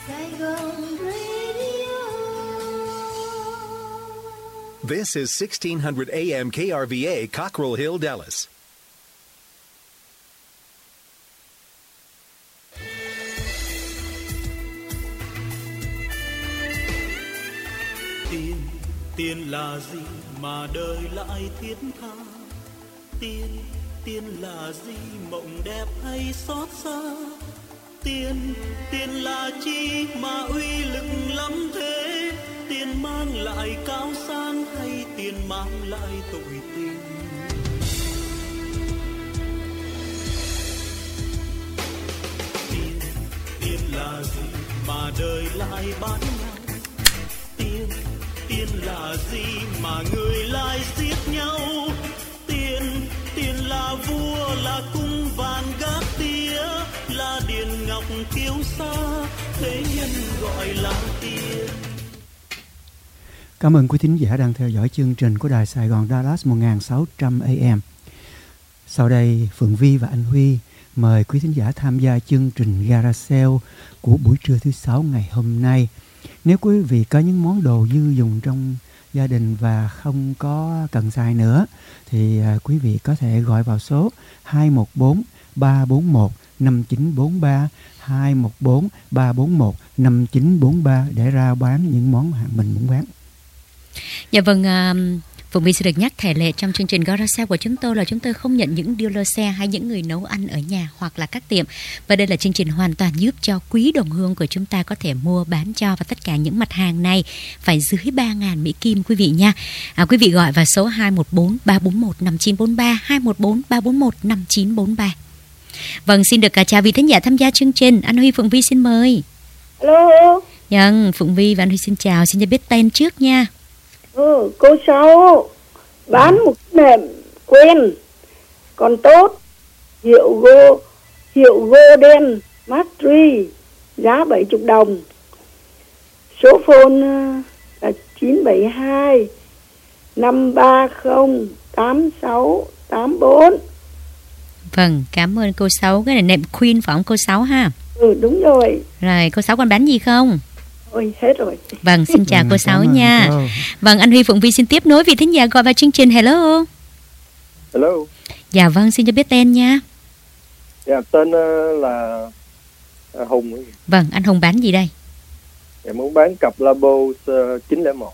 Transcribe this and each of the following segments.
This is 1600 AM KRVA, Cockrell Hill, Dallas. Tiền là gì mà đời lại thiết tha? Tiền là gì mộng đẹp hay xót xa? Tiền là chi mà uy lực lắm thế? Tiền mang lại cao sang hay tiền mang lại tội tình? Tiền là gì mà đời lại bán nhau? Tiền là gì mà người lại giết nhau? Tiền là vua, là cung vàng gác tía, là điện ngọc kiêu sa, thế nhân gọi là tiền. Cảm ơn quý thính giả đang theo dõi chương trình của Đài Sài Gòn Dallas 1600 AM. Sau đây, Phượng Vi và anh Huy mời quý thính giả tham gia chương trình Gara Sale của buổi trưa thứ Sáu ngày hôm nay. Nếu quý vị có những món đồ dư dùng trong gia đình và không có cần xài nữa thì quý vị có thể gọi vào số 214 341 5943 214 341 5943 để ra bán những món hàng mình muốn bán. Dạ vâng, Phụng Vi sẽ được nhắc thể lệ trong chương trình Gara Sale của chúng tôi là chúng tôi không nhận những dealer xe hay những người nấu ăn ở nhà hoặc là các tiệm. Và đây là chương trình hoàn toàn giúp cho quý đồng hương của chúng ta có thể mua bán cho, và tất cả những mặt hàng này phải dưới 3.000 Mỹ Kim quý vị nha. Quý vị gọi vào số 214 341 5943 214 341 5943. Vâng, xin được chào vị thính giả tham gia chương trình. Anh Huy, Phụng Vi xin mời. Alo. Vâng, Phụng Vi và anh Huy xin chào. Xin cho biết tên trước nha. Cô Sáu bán một nệm quen còn tốt, hiệu Golden Mastery, giá 70 đồng. Số phone là 972 530 8684. Vâng, cảm ơn cô Sáu. Cái này nệm Queen phải không cô Sáu ha? Đúng rồi. Rồi, cô Sáu còn bán gì không? Ôi, hết rồi. Vâng, xin chào cô Sáu nha. Vâng, anh Huy, Phụng Vi xin tiếp nối vị thính giả gọi vào chương trình. Hello. Hello. Dạ vâng, xin cho biết tên nha. Dạ, tên là Hùng. Vâng, anh Hùng bán gì đây? Dạ, muốn bán cặp Labo 901.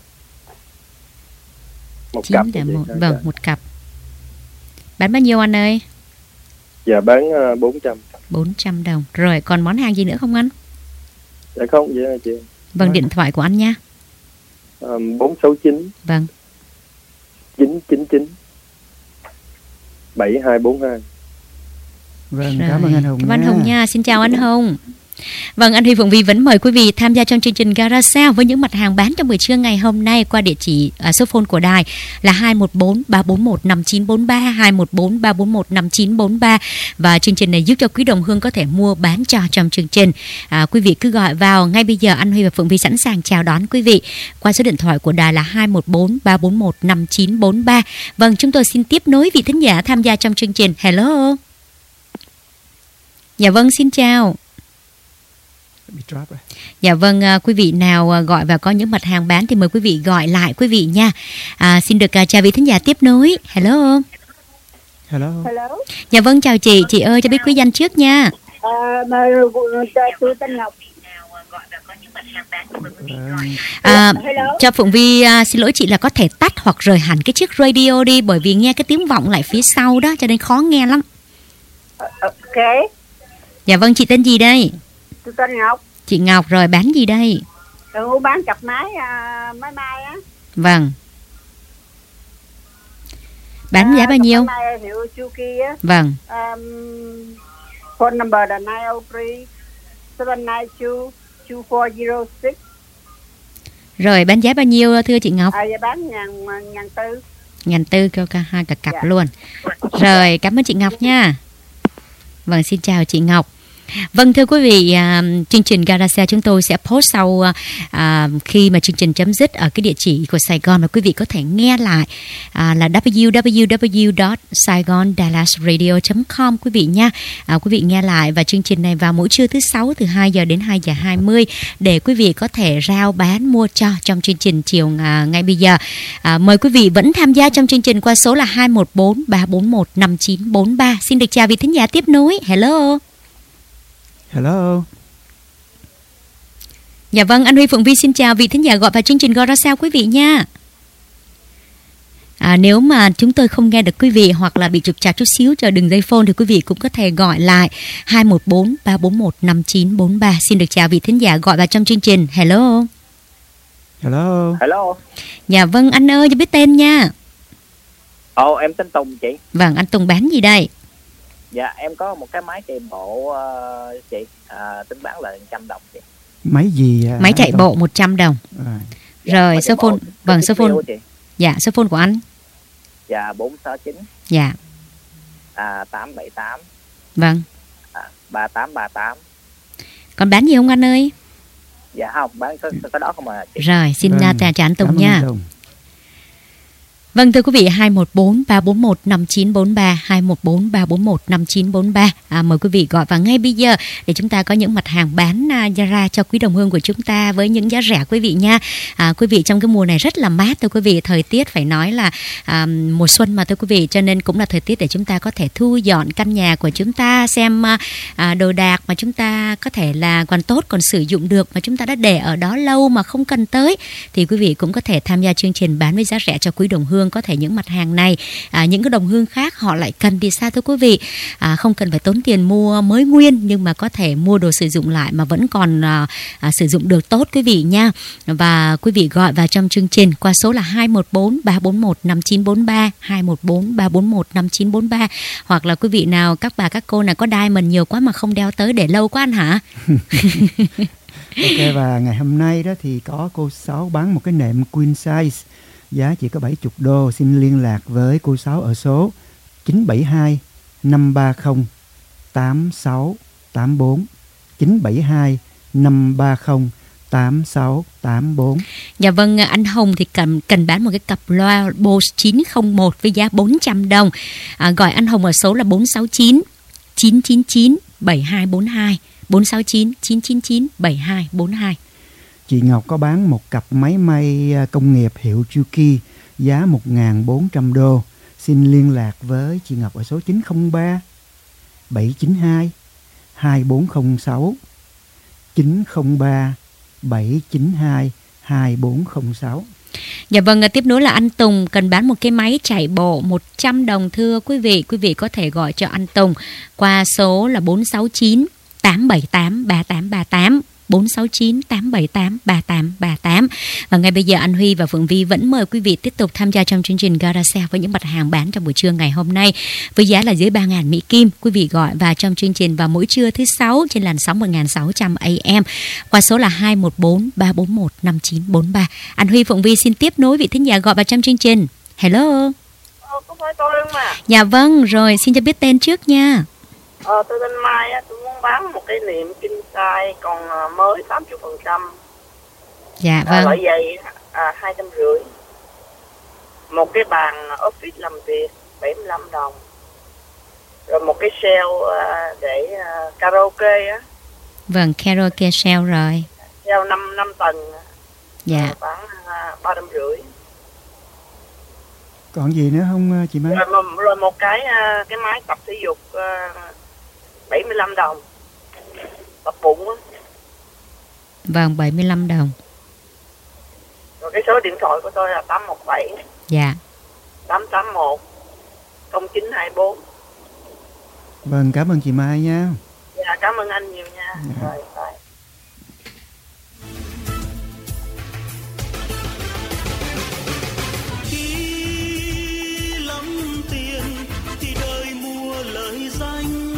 Một 901, cặp. Vâng, một cặp. Bán bao nhiêu anh ơi? Dạ, bán 400. 400 đồng. Rồi, còn món hàng gì nữa không anh? Dạ không, vậy là chị. Vâng, điện thoại của anh nha. 469. Vâng. 999 7242. Vâng, cảm ơn anh Hùng. Cảm ơn anh Hùng nha. Xin chào anh Hùng. Vâng, anh Huy, Phụng Vi vẫn mời quý vị tham gia trong chương trình Gara Sale với những mặt hàng bán trong buổi trưa ngày hôm nay qua địa chỉ số phone của đài là 214 341 5943 214 341 5943, và chương trình này giúp cho quý đồng hương có thể mua bán cho trong chương trình. Quý vị cứ gọi vào ngay bây giờ, anh Huy và Phụng Vi sẵn sàng chào đón quý vị qua số điện thoại của đài là 214 341 5943. Vâng, chúng tôi xin tiếp nối vị thính giả tham gia trong chương trình. Hello. Dạ vâng, xin chào. Dạ vâng, quý vị nào gọi và có những mặt hàng bán thì mời quý vị gọi lại quý vị nha. Xin được chào vị thính giả tiếp nối. Hello. Hello. Dạ vâng, chào chị ơi, cho biết quý danh trước nha. Tôi tên Ngọc. Cho Phụng Vi xin lỗi chị là có thể tắt hoặc rời hẳn cái chiếc radio đi, bởi vì nghe cái tiếng vọng lại phía sau đó cho nên khó nghe lắm. Ok. Dạ vâng, chị tên gì đây? Tôi tên Ngọc. Chị Ngọc, rồi bán gì đây? Tôi bán cặp máy máy may á. Vâng. Bán giá bao nhiêu? Máy may hiệu Chuki á. Vâng. Phone number là 903 792 2406. Rồi bán giá bao nhiêu thưa chị Ngọc? Dạ bán 1.400. 1.400 cho hai cả cặp luôn. Rồi, cảm ơn chị Ngọc nha. Vâng, xin chào chị Ngọc. Vâng, thưa quý vị, chương trình Garage chúng tôi sẽ post sau khi mà chương trình chấm dứt ở cái địa chỉ của Sài Gòn mà quý vị có thể nghe lại là www.saigondallasradio.com quý vị nha. Quý vị nghe lại và chương trình này vào mỗi trưa thứ 6 từ 2 giờ đến 2 giờ 20 để quý vị có thể rao bán mua cho trong chương trình chiều ngay bây giờ. Mời quý vị vẫn tham gia trong chương trình qua số là 214 341 5943. Xin được chào vị thính giả tiếp nối. Hello. Hello. Dạ vâng, anh Huy Phượng Vi xin chào vị thính giả gọi vào chương trình Garage quý vị nha. Nếu mà chúng tôi không nghe được quý vị hoặc là bị trục trặc chút xíu chờ đường dây phone thì quý vị cũng có thể gọi lại 214 341 5943. Xin được chào vị thính giả gọi vào trong chương trình. Hello. Hello. Hello. Dạ vâng, anh ơi cho biết tên nha. Em tên Tùng chị. Vâng, anh Tùng bán gì đây? Dạ em có một cái máy chạy bộ chị, tính bán là 100 đồng chị. Máy gì? Máy chạy bộ 100 đồng. Rồi số phone, vâng số phone. Dạ, số phone của anh. Dạ 469. Dạ. 878. Vâng. 3838. Còn bán gì không anh ơi? Dạ không, bán cái đó không à chị. Rồi, xin chào anh Tùng nha. Tùng. Vâng, thưa quý vị, 214 341 5943, 214 341 5943. Mời quý vị gọi vào ngay bây giờ để chúng ta có những mặt hàng bán ra cho quý đồng hương của chúng ta với những giá rẻ quý vị nha. Quý vị, trong cái mùa này rất là mát thưa quý vị, thời tiết phải nói là mùa xuân mà thưa quý vị, cho nên cũng là thời tiết để chúng ta có thể thu dọn căn nhà của chúng ta, xem đồ đạc mà chúng ta có thể là còn tốt, còn sử dụng được mà chúng ta đã để ở đó lâu mà không cần tới thì quý vị cũng có thể tham gia chương trình bán với giá rẻ cho quý đồng hương. Có thể những mặt hàng này những cái đồng hương khác họ lại cần thì sao thưa quý vị, không cần phải tốn tiền mua mới nguyên nhưng mà có thể mua đồ sử dụng lại mà vẫn còn sử dụng được tốt quý vị nha. Và quý vị gọi vào trong chương trình qua số là 214 341 5943, 214 341 5943, hoặc là quý vị nào các bà các cô nào có diamond nhiều quá mà không đeo tới để lâu quá anh hả? Ok, và ngày hôm nay đó thì có cô Sáu bán một cái nệm queen size giá chỉ có 70 đô. Xin liên lạc với cô Sáu ở số 972 530 8684, 972 530 8684. Dạ vâng, anh Hồng thì cần bán một cái cặp loa Bose 901 với giá 400 đồng. Gọi anh Hồng ở số là 469 999 7242, 469 999 7242. Chị Ngọc có bán một cặp máy may công nghiệp hiệu Juki giá 1.400 đô. Xin liên lạc với chị Ngọc ở số 903 792 2406, 903 792 2406. Dạ vâng, tiếp nối là anh Tùng cần bán một cái máy chạy bộ 100 đồng thưa quý vị. Quý vị có thể gọi cho anh Tùng qua số là 469 878 3838, 469 878 3838. Và ngay bây giờ anh Huy và Phượng Vi vẫn mời quý vị tiếp tục tham gia trong chương trình Garage với những mặt hàng bán trong buổi trưa ngày hôm nay với giá là dưới 3.000 Mỹ Kim. Quý vị gọi vào trong chương trình vào mỗi trưa thứ 6 trên làn sóng 1600 AM qua số là 214 341 5943. Anh Huy, Phượng Vi xin tiếp nối vị thính giả gọi vào trong chương trình. Hello. Có phải tôi không ạ? Dạ vâng, rồi xin cho biết tên trước nha. Tôi tên Mai á, tôi muốn bán một cái niệm king size còn mới 80%. Dạ vâng. Loại giày 250. Một cái bàn office làm việc 75 đồng. Rồi một cái shelf để karaoke á. Vâng, karaoke shelf rồi. Shelf 5 tầng. Dạ. Bán 350. Còn gì nữa không chị Mai? Rồi một cái máy tập thể dục 75 đồng. Tập bụng á. Vâng, 75 đồng. Rồi cái số điện thoại của tôi là 817 Dạ 881 0924. Vâng, cảm ơn chị Mai nha. Dạ, cảm ơn anh nhiều nha. Rồi, bye. Khi lắm tiền thì đời mua lời danh,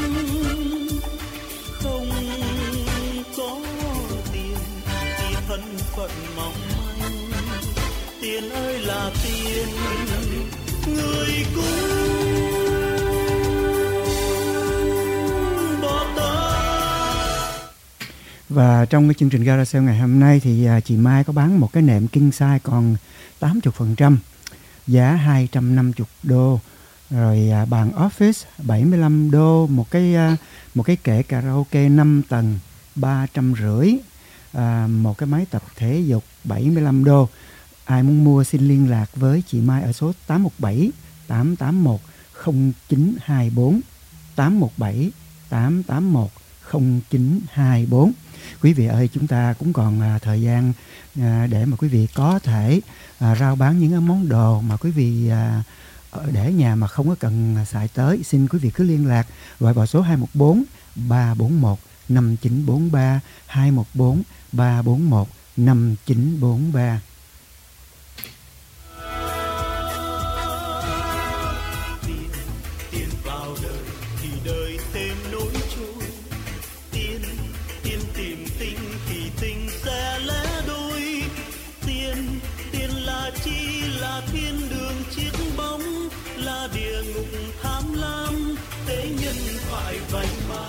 không có tiền thì thân phận mong manh. Tiền ơi là tiền, người cũng bỏ tay. Và trong cái chương trình Gara Sale ngày hôm nay thì chị Mai có bán một cái nệm king size còn 80%, giá 250 đô. Rồi bàn office 75 đô, một cái kệ karaoke 5 tầng 350, một cái máy tập thể dục 75 đô. Ai muốn mua xin liên lạc với chị Mai ở số 817 881 0924, 817 881 0924. Quý vị ơi, chúng ta cũng còn thời gian để mà quý vị có thể rao bán những món đồ mà quý vị để nhà mà không có cần xài tới. Xin quý vị cứ liên lạc, gọi vào số 214 341 5943, 214 341 5943. Tiền vào đời thì đời thêm nỗi trôi, tiền tìm tình thì tình sẽ lẽ đôi. Tiền là chi, là thiên đường chiếc bóng, là địa ngục tham lam, thế nhân phải vậy mà.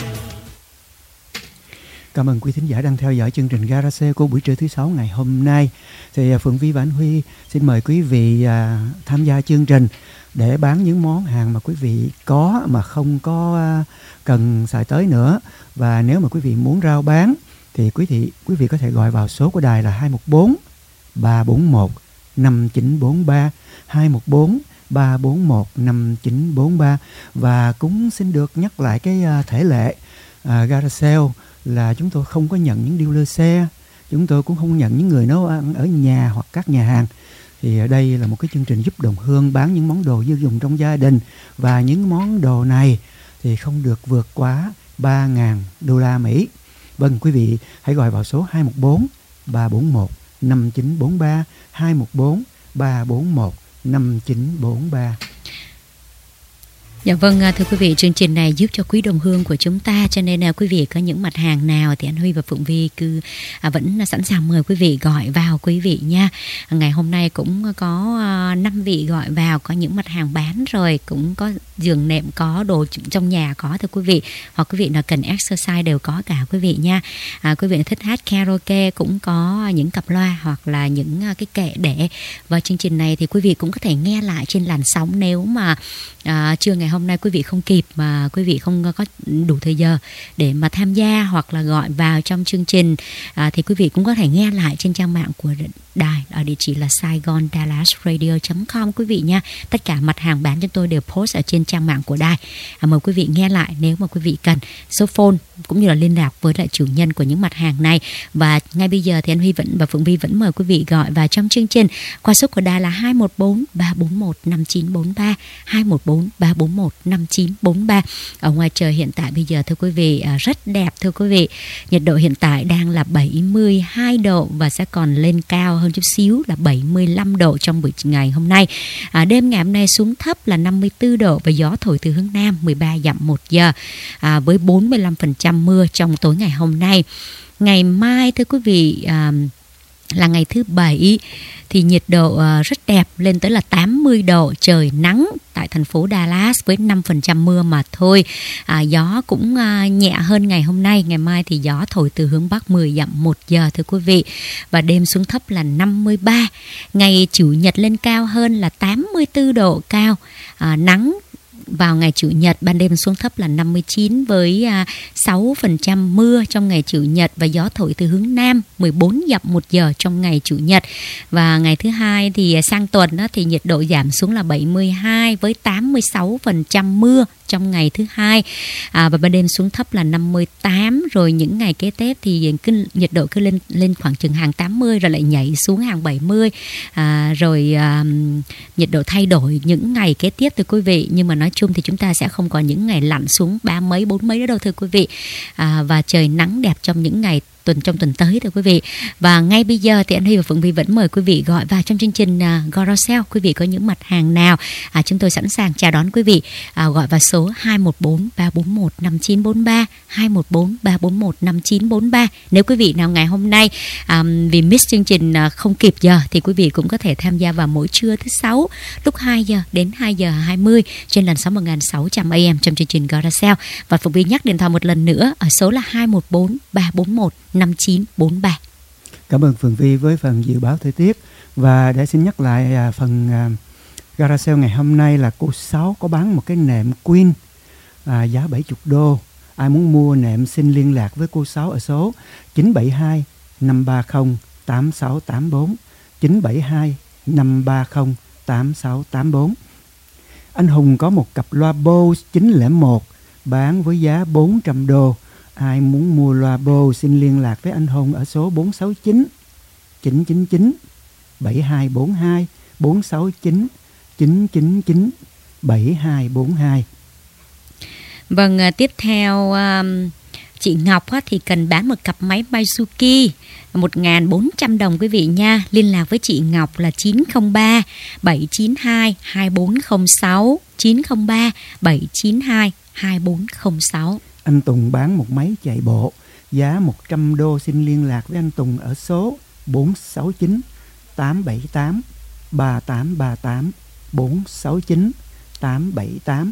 Cảm ơn quý thính giả đang theo dõi chương trình Gara Sale của buổi trưa thứ Sáu ngày hôm nay. Thì Phượng Vi và anh Huy xin mời quý vị tham gia chương trình để bán những món hàng mà quý vị có mà không có cần xài tới nữa. Và nếu mà quý vị muốn rao bán thì quý vị có thể gọi vào số của đài là 214 341 5943, 214 341 5943. Và cũng xin được nhắc lại cái thể lệ Gara Sale là chúng tôi không có nhận những dealer xe, chúng tôi cũng không nhận những người nấu ăn ở nhà hoặc các nhà hàng. Thì đây là một cái chương trình giúp đồng hương bán những món đồ tiêu dùng trong gia đình, và những món đồ này thì không được vượt quá 3.000 đô la Mỹ. Vâng, quý vị hãy gọi vào số 214 341 5943, 214 341 5943. Dạ vâng, thưa quý vị, chương trình này giúp cho quý đồng hương của chúng ta, cho nên là quý vị có những mặt hàng nào thì anh Huy và Phượng Vi cứ vẫn sẵn sàng mời quý vị gọi vào quý vị nha. Ngày hôm nay cũng có 5 vị gọi vào, có những mặt hàng bán rồi, cũng có giường nệm, có đồ trong nhà có thưa quý vị, hoặc quý vị nào cần exercise đều có cả quý vị nha. Quý vị thích hát karaoke cũng có những cặp loa hoặc là những cái kệ để vào chương trình này, thì quý vị cũng có thể nghe lại trên làn sóng. Nếu mà trưa ngày hôm nay quý vị không kịp mà quý vị không có đủ thời giờ để mà tham gia hoặc là gọi vào trong chương trình thì quý vị cũng có thể nghe lại trên trang mạng của đài ở địa chỉ là SaigonDallasRadio.com quý vị nha. Tất cả mặt hàng bán chúng tôi đều post ở trên trang mạng của đài. Mời quý vị nghe lại nếu mà quý vị cần. Số phone cũng như là liên lạc với lại chủ nhân của những mặt hàng này. Và ngay bây giờ thì anh Huy và Phượng Vi vẫn mời quý vị gọi vào trong chương trình qua số của đài là 214 341 5943, 214 341 5943. Ở ngoài trời hiện tại bây giờ thưa quý vị rất đẹp thưa quý vị. Nhiệt độ hiện tại đang là 72 độ và sẽ còn lên cao hơn chút xíu là 75 độ trong buổi ngày hôm nay. Đêm ngày hôm nay xuống thấp là 54 độ và gió thổi từ hướng Nam 13 dặm 1 giờ với 45% mưa trong tối ngày hôm nay. Ngày mai thưa quý vị là ngày thứ Bảy thì nhiệt độ rất đẹp, lên tới là 80 độ, trời nắng tại thành phố Dallas với 5% mưa mà thôi. Gió cũng nhẹ hơn ngày hôm nay. Ngày mai thì gió thổi từ hướng Bắc 10 dặm 1 giờ thưa quý vị. Và đêm xuống thấp là 53. Ngày Chủ nhật lên cao hơn là 84 độ cao, nắng vào ngày Chủ nhật, ban đêm xuống thấp là 59 với 6% mưa trong ngày Chủ nhật và gió thổi từ hướng Nam 14 dặm 1 giờ trong ngày Chủ nhật. Và ngày thứ Hai thì sang tuần đó, thì nhiệt độ giảm xuống là 72 với 86% mưa trong ngày thứ Hai, và ban đêm xuống thấp là 58. Rồi những ngày kế tiếp thì nhiệt độ cứ lên khoảng chừng hàng 80 rồi lại nhảy xuống hàng 70, rồi nhiệt độ thay đổi những ngày kế tiếp thưa quý vị. Nhưng mà nói chung thì chúng ta sẽ không có những ngày lặn xuống 3 mấy 4 mấy nữa đâu thưa quý vị, và trời nắng đẹp trong những ngày trong tuần tới thưa quý vị. Và ngay bây giờ thì anh Huy và Phượng Vi vẫn mời quý vị gọi vào trong chương trình Garage. Quý vị có những mặt hàng nào chúng tôi sẵn sàng chào đón quý vị. Gọi vào số 214 341 5943 214 341 5943. Nếu quý vị nào ngày hôm nay vì miss chương trình không kịp giờ thì quý vị cũng có thể tham gia vào mỗi trưa thứ Sáu lúc 2 giờ đến 2 giờ 20 trên làn sóng 1600 AM trong chương trình Garage. Và Phụng Vi nhắc điện thoại một lần nữa ở số là 214 341 5943. Cảm ơn Phượng Vi với phần dự báo thời tiết. Và để xin nhắc lại phần Garage ngày hôm nay là cô Sáu có bán một cái nệm Queen giá 70 đô. Ai muốn mua nệm xin liên lạc với cô Sáu ở số 972 530 8684 972 530 8684. Anh Hùng có một cặp loa Bose 901 bán với giá 400 đô. Ai muốn mua loa Bose xin liên lạc với anh Hùng ở số 469 999 7242 469 999 7242. Vâng, tiếp theo chị Ngọc thì cần bán một cặp máy Mizuki 1.400 đồng quý vị nha. Liên lạc với chị Ngọc là 903 792 2406 903 792 2406. Anh Tùng bán một máy chạy bộ giá 100 đô. Xin liên lạc với anh Tùng ở số 469 878 3838 469 878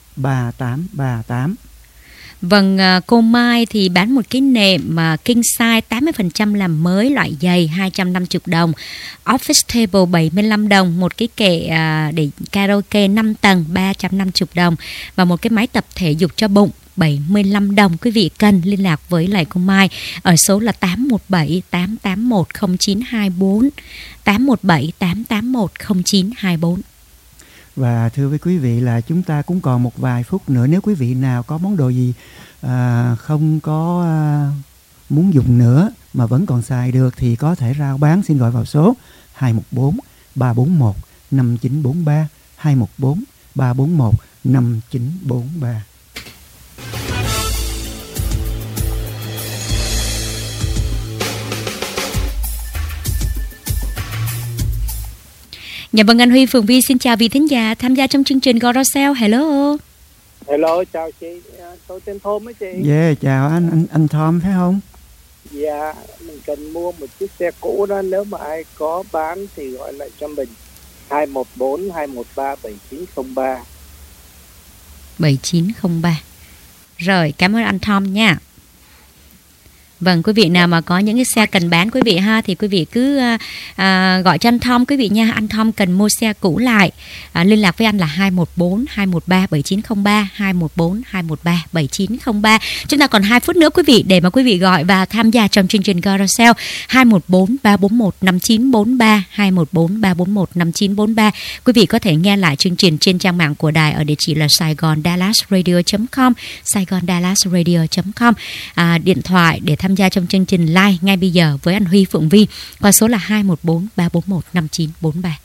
3838. Vâng, cô Mai thì bán một cái nệm king size 80% làm mới loại dày 250 đồng, office table 75 đồng, một cái kệ để karaoke 5 tầng 350 đồng và một cái máy tập thể dục cho bụng 75 đồng. Quý vị cần liên lạc với lại cô Mai ở số là 817 881 0924 817 881 0924. Và thưa với quý vị là chúng ta cũng còn một vài phút nữa. Nếu quý vị nào có món đồ gì không có muốn dùng nữa mà vẫn còn xài được thì có thể rao bán. Xin gọi vào số 214 341 5943 214 341 5943. Dạ vâng, anh Huy, Phượng Vi xin chào vị thính giả tham gia trong chương trình Garage. Hello. Hello, chào chị. Tôi tên Thôm ấy chị. Yeah, chào anh Thom phải không? Dạ, mình cần mua một chiếc xe cũ đó. Nếu mà ai có bán thì gọi lại cho mình 214 213 7903. 7903. Rồi, cảm ơn anh Thom nha. Vâng, quý vị nào mà có những cái xe cần bán quý vị ha thì quý vị cứ gọi cho anh Thom quý vị nha. Anh Thom cần mua xe cũ lại. Liên lạc với anh là 214 213 7903 214 213 7903. Chúng ta còn 2 phút nữa quý vị để mà quý vị gọi và tham gia trong chương trình Garage 214 341 5943 214 341 5943. Quý vị có thể nghe lại chương trình trên trang mạng của đài ở địa chỉ là saigondallasradio.com saigondallasradio.com. Điện thoại để tham gia trong chương trình live ngay bây giờ với anh Huy, Phượng Vi qua số là 214 341 5943.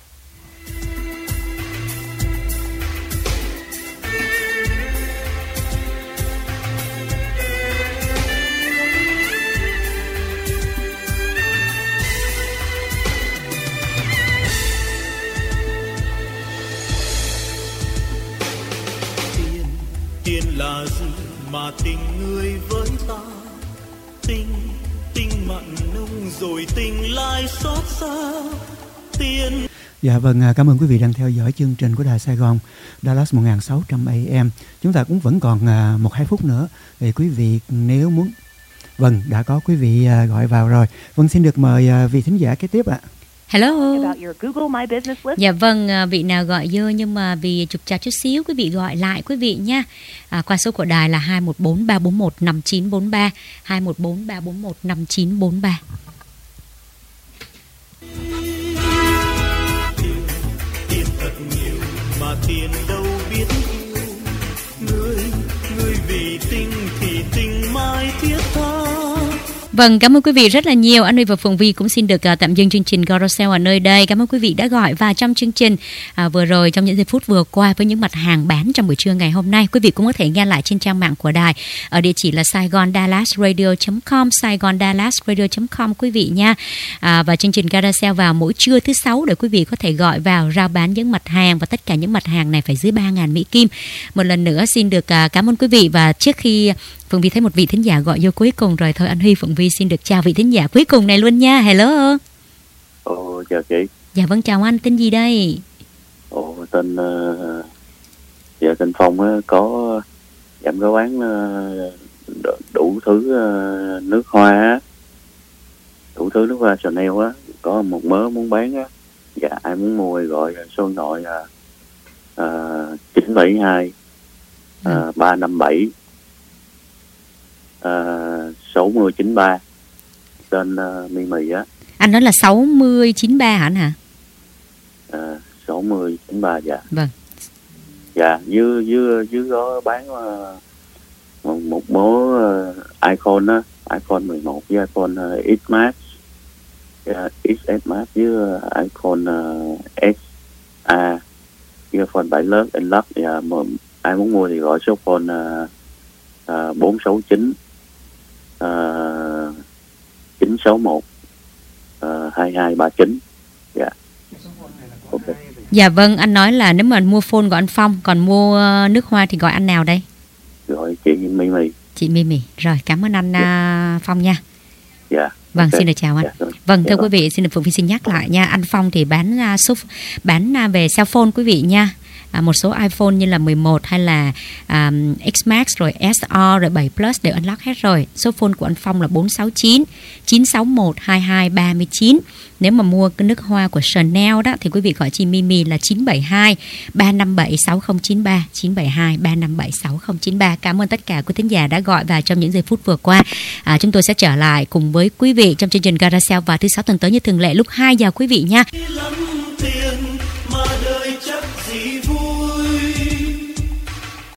Tiền là gì mà tình người với ta, tình mặn nồng rồi tình lại xót xa. Tiền. Dạ vâng, cảm ơn quý vị đang theo dõi chương trình của Đài Sài Gòn Dallas 1600 AM. Chúng ta cũng vẫn còn 1-2 phút nữa để quý vị nếu muốn. Vâng, đã có quý vị gọi vào rồi. Vâng, xin được mời vị thính giả kế tiếp ạ. Hello. Dạ vâng, vị nào gọi vô nhưng mà vì trục trặc chút xíu quý vị gọi lại quý vị nha. Qua số của đài là 214 341 5943 214 341 5943. Tiền thật nhiều mà tiền đâu biết yêu. Người vì tình thì tình mãi thiết tha. Vâng, cảm ơn quý vị rất là nhiều. Anh Huy và Phượng Vi cũng xin được tạm dừng chương trình Carousel ở nơi đây. Cảm ơn quý vị đã gọi vào trong chương trình vừa rồi, trong những giây phút vừa qua với những mặt hàng bán trong buổi trưa ngày hôm nay. Quý vị cũng có thể nghe lại trên trang mạng của đài ở địa chỉ là saigondallasradio.com, saigondallasradio.com quý vị nha. Và chương trình Carousel vào mỗi trưa thứ Sáu để quý vị có thể gọi vào rao bán những mặt hàng, và tất cả những mặt hàng này phải dưới 3.000 Mỹ Kim. Một lần nữa xin được cảm ơn quý vị, và trước khi Phượng Vi thấy một vị thính giả gọi vô cuối cùng rồi, thôi anh Huy, Phượng Vi xin được chào vị thính giả cuối cùng này luôn nha. Hello. Chào chị. Dạ vâng, chào anh, tên gì đây? Tên tên Phong á, có em có bán đủ thứ nước hoa á, đủ thứ nước hoa Chanel á, có một mớ muốn bán á. Dạ, ai muốn mua thì gọi số điện thoại 972 357 6093, tên Mimi á. Anh nói là 6093 hả anh hả? 6093, dạ. Vâng. Dạ, dưới có bán một mớ iPhone á, iPhone 11 với iPhone X Max, XS Max với iPhone SA với iPhone 7 Plus, Plus. Dạ, ai muốn mua thì gọi số phone 469 961 2239. Dạ. Okay. Dạ vâng, anh nói là nếu mà mua phone gọi anh Phong, còn mua nước hoa thì gọi anh nào đây? Gọi chị Mimi. Chị Mimi. Rồi, cảm ơn anh Phong nha. Dạ. Vâng, Okay. xin được chào anh. Dạ, vâng, thưa quý vị, xin được Phượng Vi xin nhắc lại nha. Anh Phong thì bán về cell phone quý vị nha. Một số iPhone như là 11 hay là X Max rồi SR rồi 7 Plus đều unlock hết rồi. Số phone của anh Phong là 469 961 2239. Nếu mà mua cái nước hoa của Chanel đó thì quý vị gọi chị Mimi là 972 357 6093, 972 357 6093. Cảm ơn tất cả quý thính giả đã gọi vào trong những giây phút vừa qua. Chúng tôi sẽ trở lại cùng với quý vị trong chương trình Carousel vào thứ Sáu tuần tới như thường lệ lúc 2 giờ quý vị nha.